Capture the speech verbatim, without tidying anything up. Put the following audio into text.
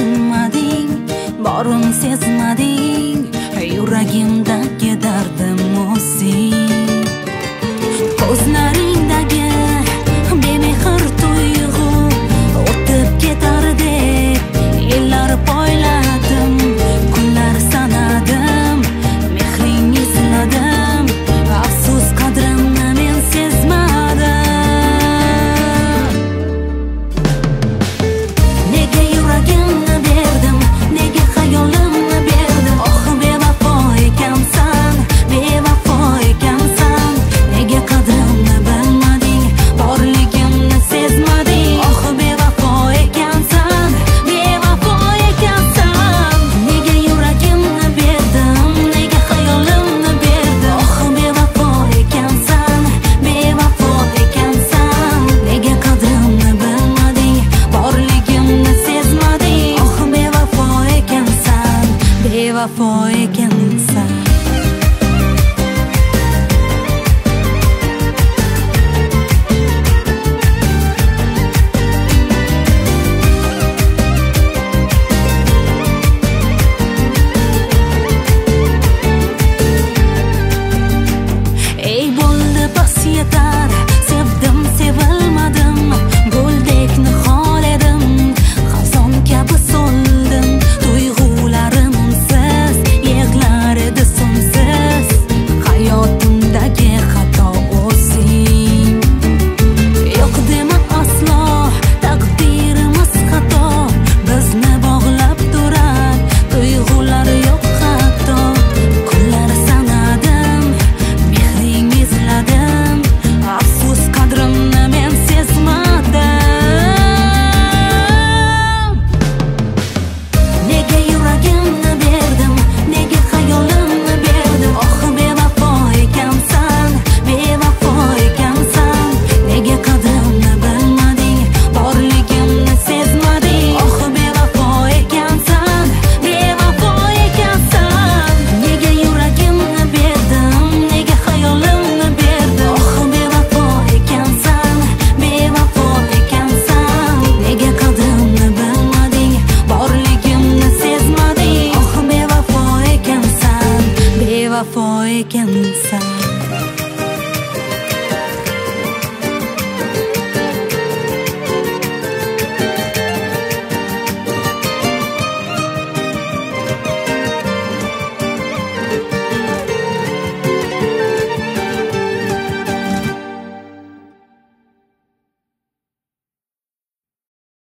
bilmading, borin sezmading, yuragimdagi dardim o'zing. Ko'zlaringdagi bemehr tuyg'u o'tib ketar deb yillar poyladim, kunlar sanadim, mehring izladim, afsus qadrimni men sezmadim. Nega yuragimni berdim, nega xayolimni berdim, oh bevafo ekansan, bevafo ekansan. Nega qadrimni bilmading, borligimni sezmading, oh bevafo ekansan, bevafo ekansan. Nega yuragimni berdim, nega xayolimni berdim, oh bevafo ekansan, bevafo ekansan. Nega qadrimni bilmading, borligimni sezmading, oh bevafo ekansan, bevafo ekansan. Ey bo'ldi bas yetar, sevdim sevilmadim, guldek nihol edim, xazon kabi so'ldim, tuyg'ularim unsiz, yig'lar edi so'ngsiz, hayotimdagi xato o'zing. Yo'q dema aslo, taqdirimiz xato, bizni bog'lab turar tuyg'ular yo'q hatto. Kunlar sanadim, mehring izladim, afsus qadrimni men sezmadim. Nega yuragimni berdim, nega xayolimni berdim, oh bevafo ekansan, bevafo ekansan. Nega qadrimni bilmading, borligimni sezmading, oh bevafo ekansan, bevafo ekansan. Nega yuragimni berdim, nega xayolimni berdim, oh bevafo ekansan, bevafo ekansan. Nega qadrimni bilmading, borligimni sezmading, oh bevafo ekansan, bevafo ekansan.